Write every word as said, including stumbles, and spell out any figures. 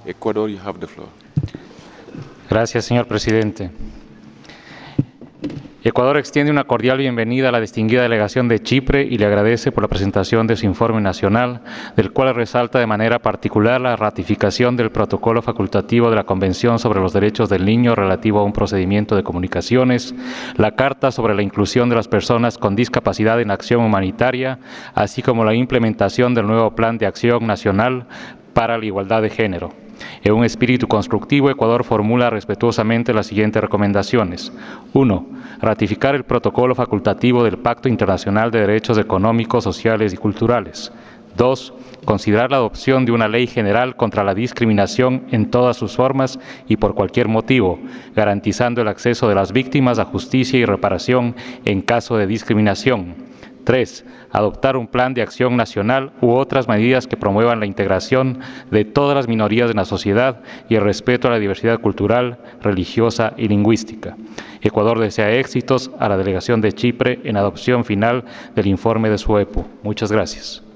Ecuador, you have the floor. Gracias, señor presidente. Ecuador extiende una cordial bienvenida a la distinguida delegación de Chipre y le agradece por la presentación de su informe nacional, del cual resalta de manera particular la ratificación del protocolo facultativo de la Convención sobre los Derechos del Niño relativo a un procedimiento de comunicaciones, la Carta sobre la inclusión de las personas con discapacidad en la acción humanitaria, así como la implementación del nuevo Plan de Acción Nacional para la Igualdad de Género. En un espíritu constructivo, Ecuador formula respetuosamente las siguientes recomendaciones. uno. Ratificar el protocolo facultativo del Pacto Internacional de Derechos Económicos, Sociales y Culturales. dos. Considerar la adopción de una ley general contra la discriminación en todas sus formas y por cualquier motivo, garantizando el acceso de las víctimas a justicia y reparación en caso de discriminación. tres. Adoptar un plan de acción nacional u otras medidas que promuevan la integración de todas las minorías de la sociedad y el respeto a la diversidad cultural, religiosa y lingüística. Ecuador desea éxitos a la delegación de Chipre en adopción final del informe de su E P U. Muchas gracias.